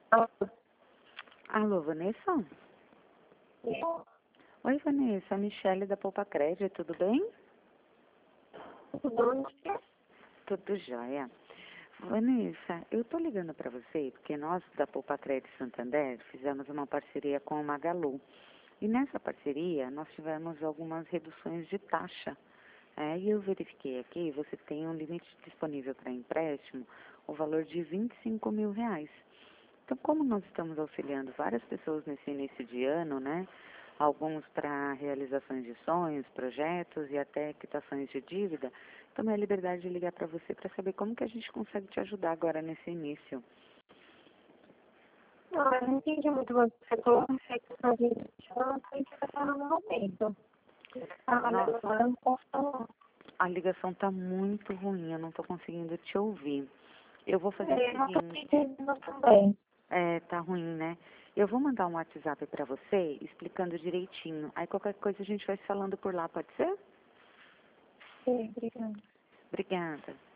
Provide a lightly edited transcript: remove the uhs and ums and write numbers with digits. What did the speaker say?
Alô, Vanessa? Oi, Vanessa, Michele da Poupa Crédito, tudo bem? Tudo jóia. Vanessa, eu tô ligando para você porque nós da Poupa Crédito Santander fizemos uma parceria com o Magalu. E nessa parceria nós tivemos algumas reduções de taxa. E eu verifiquei aqui, você tem um limite disponível para empréstimo, o valor de R$ 25.000. Então, como nós estamos auxiliando várias pessoas nesse início de ano, né? Alguns para realizações de sonhos, projetos e até quitações de dívida, tomei a liberdade de ligar para você para saber como que a gente consegue te ajudar agora nesse início. Não, eu não entendi muito o que você falou, mas a gente não foi interessado no momento. A ligação está muito ruim, eu não estou conseguindo te ouvir. Eu vou fazer o seguinte... também. Tá ruim, né? Eu vou mandar um WhatsApp para você explicando direitinho. Aí qualquer coisa a gente vai falando por lá, pode ser? Sim, obrigada. Obrigada.